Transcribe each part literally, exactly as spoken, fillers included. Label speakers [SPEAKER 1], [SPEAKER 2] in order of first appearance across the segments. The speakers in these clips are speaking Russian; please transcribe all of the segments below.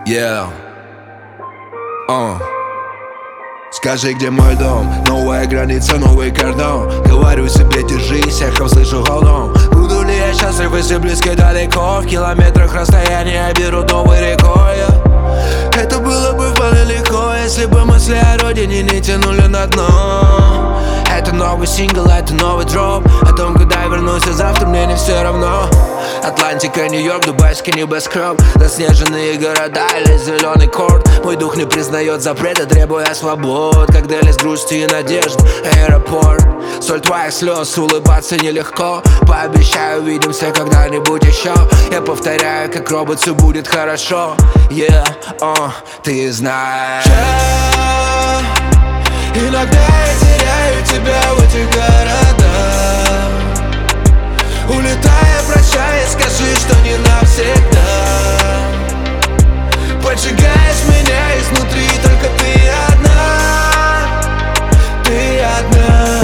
[SPEAKER 1] Yeah. Uh. Скажи, где мой дом? Новая граница, новый кордон. Говорю себе, держись, эхом слышу голдом. Буду ли я счастлив, если близко далеко? В километрах расстояния беру новой рекой. Это было бы вполне легко, если бы мысли о родине не тянули на дно. Это новый сингл, это новый дроп. О том, когда я вернусь, а завтра мне не все равно. Атлантика, Нью-Йорк, дубайский небоскреб, заснеженные города или зеленый корт. Мой дух не признает запрета, требуя свобод. Как Делис, грусти и надежд, аэропорт. Соль твоих слез, улыбаться нелегко. Пообещаю, увидимся когда-нибудь еще. Я повторяю, как робот, все будет хорошо. Yeah, uh, ты знаешь. Иногда я теряю тебя в этих городах. Улетая, прощаясь, скажи, что не навсегда. Поджигаешь меня изнутри, только ты одна. Ты одна.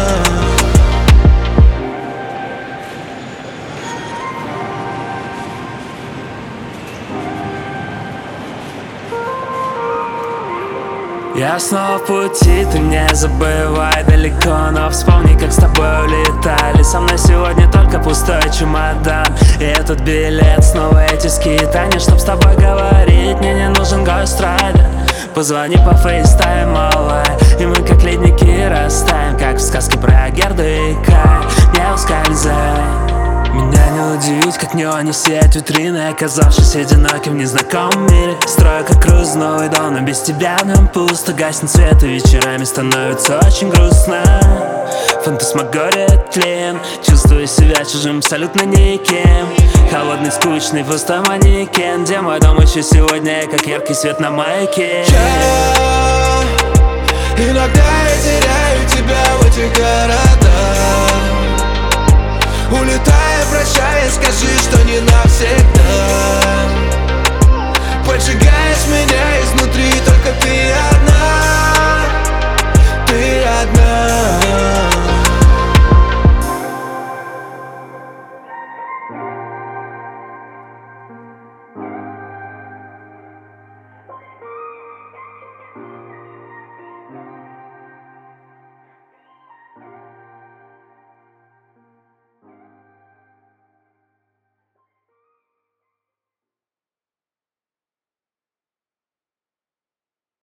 [SPEAKER 2] Я снова в пути, ты не забывай далеко. Но вспомни, как с тобой улетали. Со мной сегодня только пустой чемодан. И этот билет, снова эти скитания. Чтоб с тобой говорить, мне не нужен гострайдер. Позвони по фейстайм, малай. И мы как ледники растаем, как в сказке про Герду и Кай. Не ускользай. Меня не удивить, как неоне сияет витрины, оказавшись одиноким в незнакомом мире. Строю как крузной дом, но без тебя в нем пусто. Гаснет свет, и вечерами становится очень грустно. Фантасмагория тлен, чувствую себя чужим абсолютно никем. Холодный, скучный, пустой манекен. Где мой дом еще сегодня, как яркий свет на маяке.
[SPEAKER 1] Yeah. Иногда я теряю тебя в этих городах. Улетая, прощаясь, скажи, что не навсегда.